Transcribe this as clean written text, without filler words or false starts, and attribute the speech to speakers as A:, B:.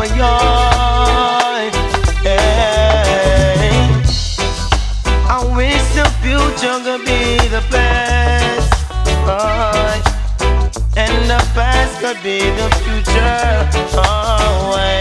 A: Hey, I wish the future could be the best, and the past could be the future. Oh,